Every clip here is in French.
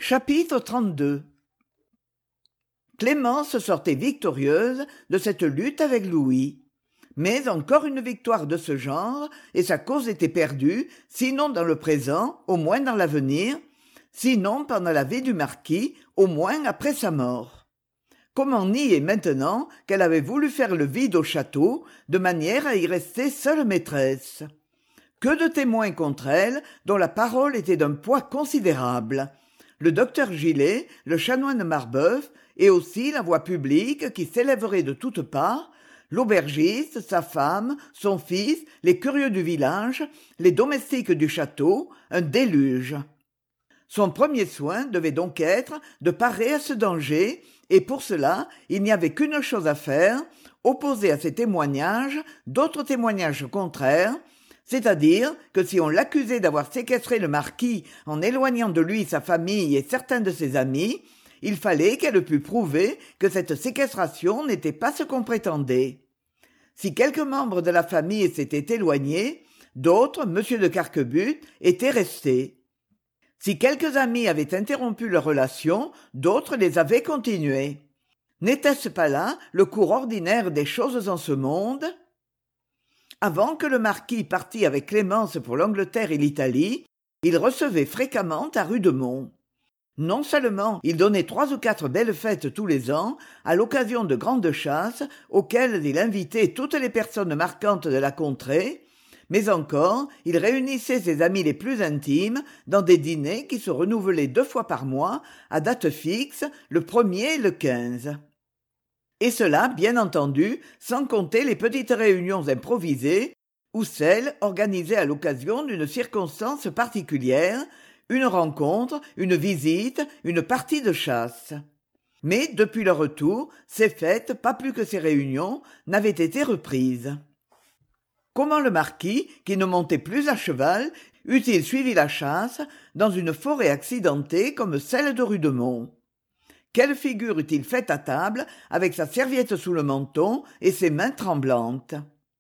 Chapitre 32. Clémence sortait victorieuse de cette lutte avec Louis. Mais encore une victoire de ce genre, et sa cause était perdue, sinon dans le présent, au moins dans l'avenir, sinon pendant la vie du marquis, au moins après sa mort. Comment nier maintenant qu'elle avait voulu faire le vide au château, de manière à y rester seule maîtresse? Que de témoins contre elle, dont la parole était d'un poids considérable. Le docteur Gillet, le chanoine Marbeuf, et aussi la voix publique qui s'élèverait de toutes parts, l'aubergiste, sa femme, son fils, les curieux du village, les domestiques du château, un déluge. Son premier soin devait donc être de parer à ce danger, et pour cela il n'y avait qu'une chose à faire, opposer à ces témoignages d'autres témoignages contraires, c'est-à-dire que si on l'accusait d'avoir séquestré le marquis en éloignant de lui sa famille et certains de ses amis, il fallait qu'elle pût prouver que cette séquestration n'était pas ce qu'on prétendait. Si quelques membres de la famille s'étaient éloignés, d'autres, M. de Carquebut, étaient restés. Si quelques amis avaient interrompu leurs relations, d'autres les avaient continuées. N'était-ce pas là le cours ordinaire des choses en ce monde ? Avant que le marquis partît avec Clémence pour l'Angleterre et l'Italie, il recevait fréquemment à Rudemont. Non seulement il donnait 3 ou 4 belles fêtes tous les ans, à l'occasion de grandes chasses, auxquelles il invitait toutes les personnes marquantes de la contrée, mais encore il réunissait ses amis les plus intimes dans des dîners qui se renouvelaient 2 fois par mois, à date fixe, le 1er et le 15. Et cela, bien entendu, sans compter les petites réunions improvisées, ou celles organisées à l'occasion d'une circonstance particulière, une rencontre, une visite, une partie de chasse. Mais depuis leur retour, ces fêtes, pas plus que ces réunions, n'avaient été reprises. Comment le marquis, qui ne montait plus à cheval, eût-il suivi la chasse dans une forêt accidentée comme celle de Rudemont ? Quelle figure eût-il faite à table, avec sa serviette sous le menton et ses mains tremblantes ?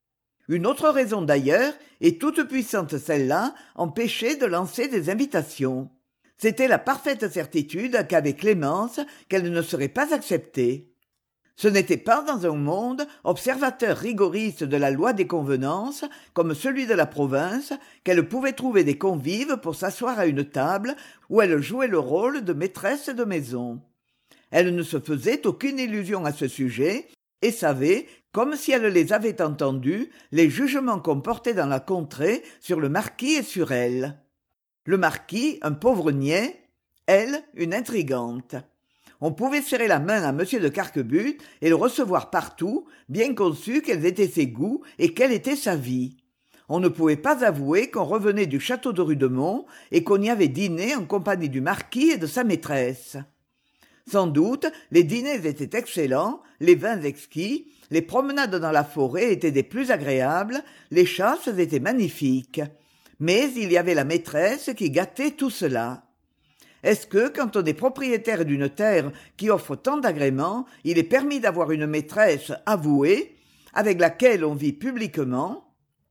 Une autre raison d'ailleurs, et toute puissante celle-là, empêchait de lancer des invitations. C'était la parfaite certitude qu'avait Clémence qu'elle ne serait pas acceptée. Ce n'était pas dans un monde observateur rigoriste de la loi des convenances, comme celui de la province, qu'elle pouvait trouver des convives pour s'asseoir à une table où elle jouait le rôle de maîtresse de maison. Elle ne se faisait aucune illusion à ce sujet, et savait, comme si elle les avait entendus, les jugements qu'on portait dans la contrée sur le marquis et sur elle. Le marquis, un pauvre niais, elle, une intrigante. On pouvait serrer la main à M. de Carquebut et le recevoir partout, bien qu'on sût quels étaient ses goûts et quelle était sa vie. On ne pouvait pas avouer qu'on revenait du château de Rudemont et qu'on y avait dîné en compagnie du marquis et de sa maîtresse. Sans doute, les dîners étaient excellents, les vins exquis, les promenades dans la forêt étaient des plus agréables, les chasses étaient magnifiques. Mais il y avait la maîtresse qui gâtait tout cela. Est-ce que, quand on est propriétaire d'une terre qui offre tant d'agréments, il est permis d'avoir une maîtresse avouée, avec laquelle on vit publiquement ?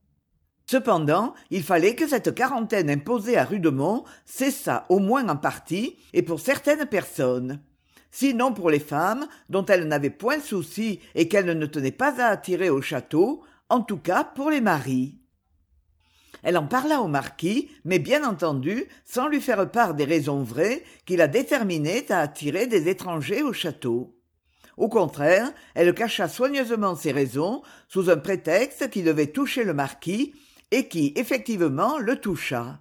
Cependant, il fallait que cette quarantaine imposée à Rudemont cessât au moins en partie, et pour certaines personnes. Sinon pour les femmes, dont elle n'avait point souci et qu'elle ne tenait pas à attirer au château, en tout cas pour les maris. Elle en parla au marquis, mais bien entendu, sans lui faire part des raisons vraies qui la déterminaient à attirer des étrangers au château. Au contraire, elle cacha soigneusement ces raisons sous un prétexte qui devait toucher le marquis et qui, effectivement, le toucha.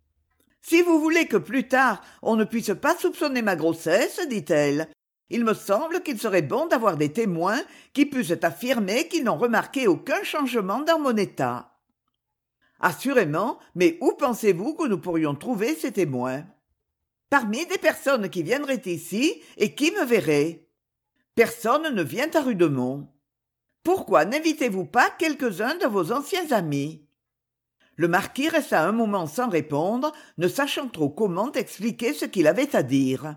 « Si vous voulez que plus tard on ne puisse pas soupçonner ma grossesse, dit-elle, il me semble qu'il serait bon d'avoir des témoins qui puissent affirmer qu'ils n'ont remarqué aucun changement dans mon état. » Assurément, mais où pensez-vous que nous pourrions trouver ces témoins ? Parmi des personnes qui viendraient ici et qui me verraient. Personne ne vient à Rudemont. Pourquoi n'invitez-vous pas quelques-uns de vos anciens amis ? Le marquis resta un moment sans répondre, ne sachant trop comment expliquer ce qu'il avait à dire.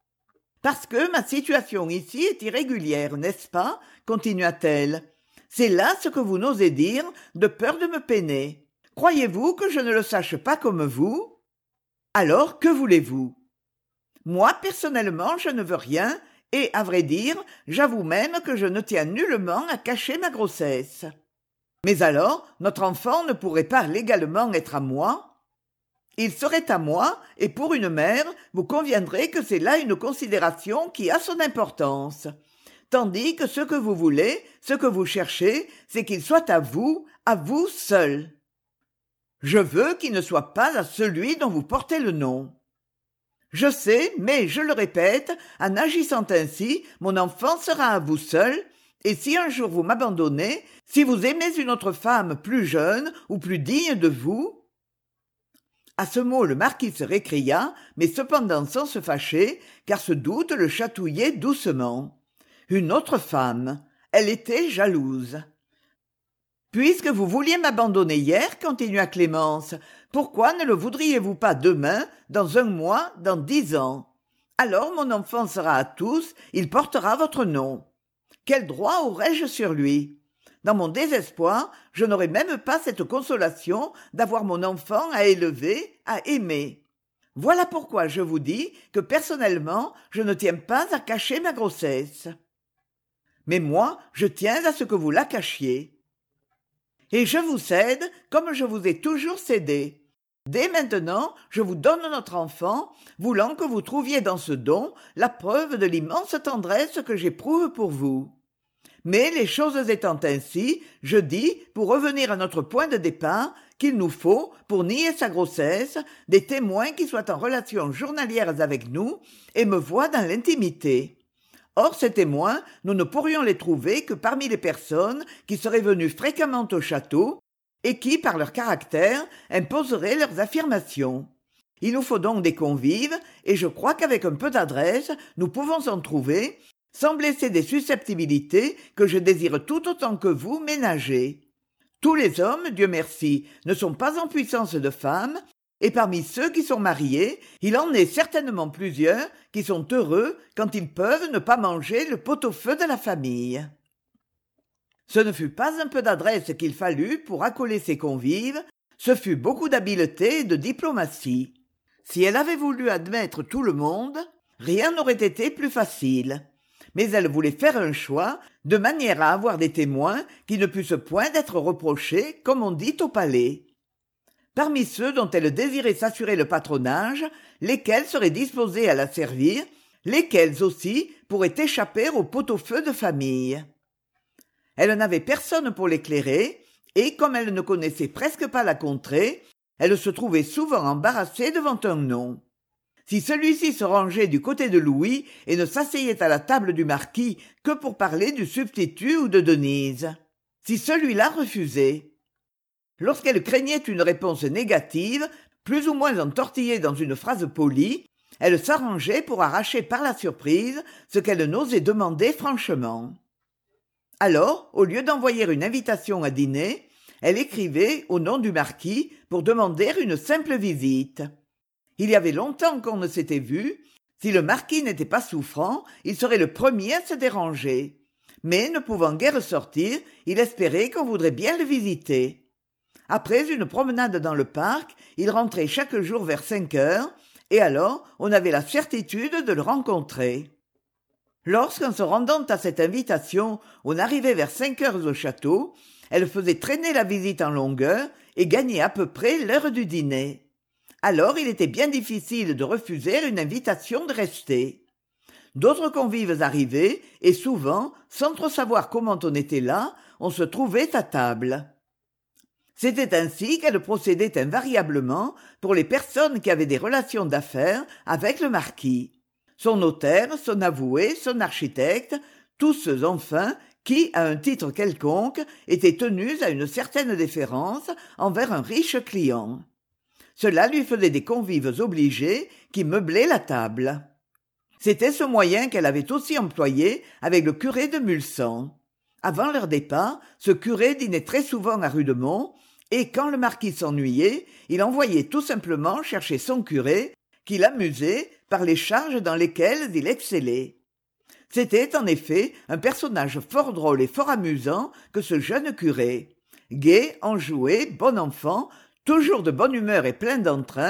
« Parce que ma situation ici est irrégulière, n'est-ce pas ? Continua-t-elle. C'est là ce que vous n'osez dire, de peur de me peiner. Croyez-vous que je ne le sache pas comme vous ? Alors, que voulez-vous ? Moi, personnellement, je ne veux rien, et, à vrai dire, j'avoue même que je ne tiens nullement à cacher ma grossesse. Mais alors, notre enfant ne pourrait pas légalement être à moi? Il serait à moi, et pour une mère, vous conviendrez que c'est là une considération qui a son importance. Tandis que ce que vous voulez, ce que vous cherchez, c'est qu'il soit à vous seul. Je veux qu'il ne soit pas à celui dont vous portez le nom. Je sais, mais je le répète, en agissant ainsi, mon enfant sera à vous seul, et si un jour vous m'abandonnez, si vous aimez une autre femme plus jeune ou plus digne de vous... À ce mot, le marquis se récria, mais cependant sans se fâcher, car ce doute le chatouillait doucement. Une autre femme. Elle était jalouse. Puisque vous vouliez m'abandonner hier, continua Clémence, pourquoi ne le voudriez-vous pas demain, dans 1 mois, dans 10 ans? Alors mon enfant sera à tous, il portera votre nom. Quel droit aurais-je sur lui? Dans mon désespoir, je n'aurais même pas cette consolation d'avoir mon enfant à élever, à aimer. Voilà pourquoi je vous dis que personnellement, je ne tiens pas à cacher ma grossesse. Mais moi, je tiens à ce que vous la cachiez. Et je vous cède comme je vous ai toujours cédé. Dès maintenant, je vous donne notre enfant, voulant que vous trouviez dans ce don la preuve de l'immense tendresse que j'éprouve pour vous. Mais les choses étant ainsi, je dis, pour revenir à notre point de départ, qu'il nous faut, pour nier sa grossesse, des témoins qui soient en relations journalières avec nous et me voient dans l'intimité. Or, ces témoins, nous ne pourrions les trouver que parmi les personnes qui seraient venues fréquemment au château et qui, par leur caractère, imposeraient leurs affirmations. Il nous faut donc des convives, et je crois qu'avec un peu d'adresse, nous pouvons en trouver, sans blesser des susceptibilités que je désire tout autant que vous ménager. Tous les hommes, Dieu merci, ne sont pas en puissance de femmes, et parmi ceux qui sont mariés, il en est certainement plusieurs qui sont heureux quand ils peuvent ne pas manger le pot-au-feu de la famille. Ce ne fut pas un peu d'adresse qu'il fallut pour accoler ses convives, ce fut beaucoup d'habileté et de diplomatie. Si elle avait voulu admettre tout le monde, rien n'aurait été plus facile. Mais elle voulait faire un choix, de manière à avoir des témoins qui ne pussent point être reprochés, comme on dit au palais. Parmi ceux dont elle désirait s'assurer le patronage, lesquels seraient disposés à la servir, lesquels aussi pourraient échapper au pot-au-feu de famille. Elle n'avait personne pour l'éclairer, et comme elle ne connaissait presque pas la contrée, elle se trouvait souvent embarrassée devant un nom. Si celui-ci se rangeait du côté de Louis et ne s'asseyait à la table du marquis que pour parler du substitut ou de Denise. Si celui-là refusait. Lorsqu'elle craignait une réponse négative, plus ou moins entortillée dans une phrase polie, elle s'arrangeait pour arracher par la surprise ce qu'elle n'osait demander franchement. Alors, au lieu d'envoyer une invitation à dîner, elle écrivait au nom du marquis pour demander une simple visite. Il y avait longtemps qu'on ne s'était vu. Si le marquis n'était pas souffrant, il serait le premier à se déranger. Mais ne pouvant guère sortir, il espérait qu'on voudrait bien le visiter. Après une promenade dans le parc, il rentrait chaque jour vers 5 heures, et alors on avait la certitude de le rencontrer. Lorsqu'en se rendant à cette invitation, on arrivait vers 5 heures au château, elle faisait traîner la visite en longueur et gagnait à peu près l'heure du dîner. Alors il était bien difficile de refuser une invitation de rester. D'autres convives arrivaient, et souvent, sans trop savoir comment on était là, on se trouvait à table. C'était ainsi qu'elle procédait invariablement pour les personnes qui avaient des relations d'affaires avec le marquis. Son notaire, son avoué, son architecte, tous ceux enfin qui, à un titre quelconque, étaient tenus à une certaine déférence envers un riche client. Cela lui faisait des convives obligés qui meublaient la table. C'était ce moyen qu'elle avait aussi employé avec le curé de Mulsan. Avant leur départ, ce curé dînait très souvent à Rudemont, et quand le marquis s'ennuyait, il envoyait tout simplement chercher son curé, qui l'amusait par les charges dans lesquelles il excellait. C'était en effet un personnage fort drôle et fort amusant que ce jeune curé. Gai, enjoué, bon enfant, toujours de bonne humeur et plein d'entrain,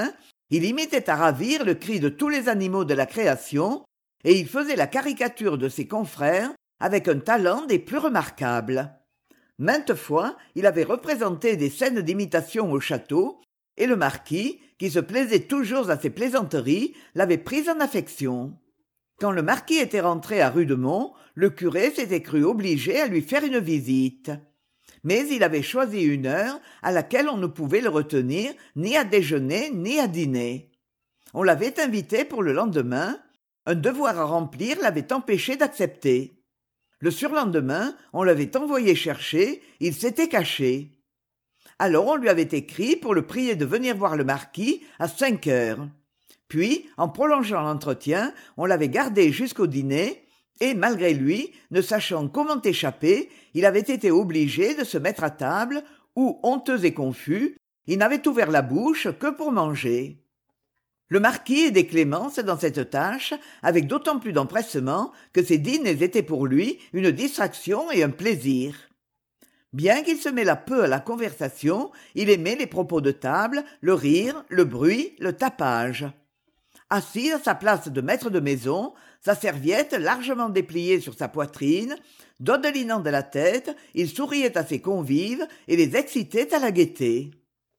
Il imitait à ravir le cri de tous les animaux de la création, et il faisait la caricature de ses confrères avec un talent des plus remarquables. Maintes fois, il avait représenté des scènes d'imitation au château, et le marquis, qui se plaisait toujours à ses plaisanteries, l'avait pris en affection. Quand le marquis était rentré à Rudemont, le curé s'était cru obligé à lui faire une visite. Mais il avait choisi une heure à laquelle on ne pouvait le retenir ni à déjeuner ni à dîner. On l'avait invité pour le lendemain. Un devoir à remplir l'avait empêché d'accepter. Le surlendemain, on l'avait envoyé chercher, il s'était caché. Alors on lui avait écrit pour le prier de venir voir le marquis à 5 heures. Puis, en prolongeant l'entretien, on l'avait gardé jusqu'au dîner, et malgré lui, ne sachant comment échapper, il avait été obligé de se mettre à table, où, honteux et confus, il n'avait ouvert la bouche que pour manger. Le marquis aidait Clémence dans cette tâche avec d'autant plus d'empressement que ces dîners étaient pour lui une distraction et un plaisir. Bien qu'il se mêlât peu à la conversation, il aimait les propos de table, le rire, le bruit, le tapage. Assis à sa place de maître de maison, sa serviette largement dépliée sur sa poitrine, dodelinant de la tête, il souriait à ses convives et les excitait à la gaieté.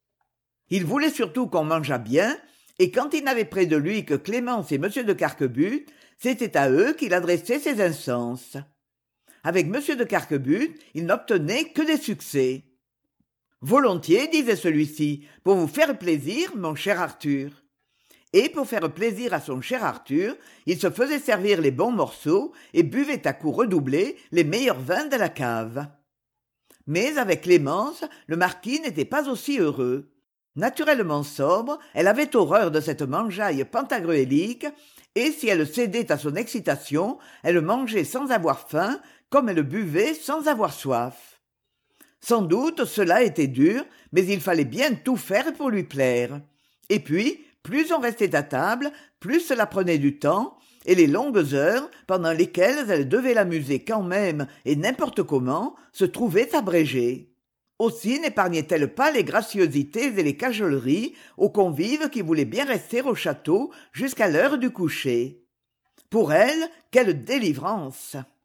Il voulait surtout qu'on mangeât bien, et quand il n'avait près de lui que Clémence et M. de Carquebut, c'était à eux qu'il adressait ses instances. Avec M. de Carquebut, il n'obtenait que des succès. « Volontiers, disait celui-ci, pour vous faire plaisir, mon cher Arthur. » Et pour faire plaisir à son cher Arthur, il se faisait servir les bons morceaux et buvait à coups redoublés les meilleurs vins de la cave. Mais avec Clémence, le marquis n'était pas aussi heureux. Naturellement sobre, elle avait horreur de cette mangeaille pantagruélique, et si elle cédait à son excitation, elle mangeait sans avoir faim, comme elle buvait sans avoir soif. Sans doute cela était dur, mais il fallait bien tout faire pour lui plaire. Et puis, plus on restait à table, plus cela prenait du temps, et les longues heures, pendant lesquelles elle devait l'amuser quand même et n'importe comment, se trouvaient abrégées. Aussi n'épargnait-elle pas les gracieusetés et les cajoleries aux convives qui voulaient bien rester au château jusqu'à l'heure du coucher. Pour elle, quelle délivrance!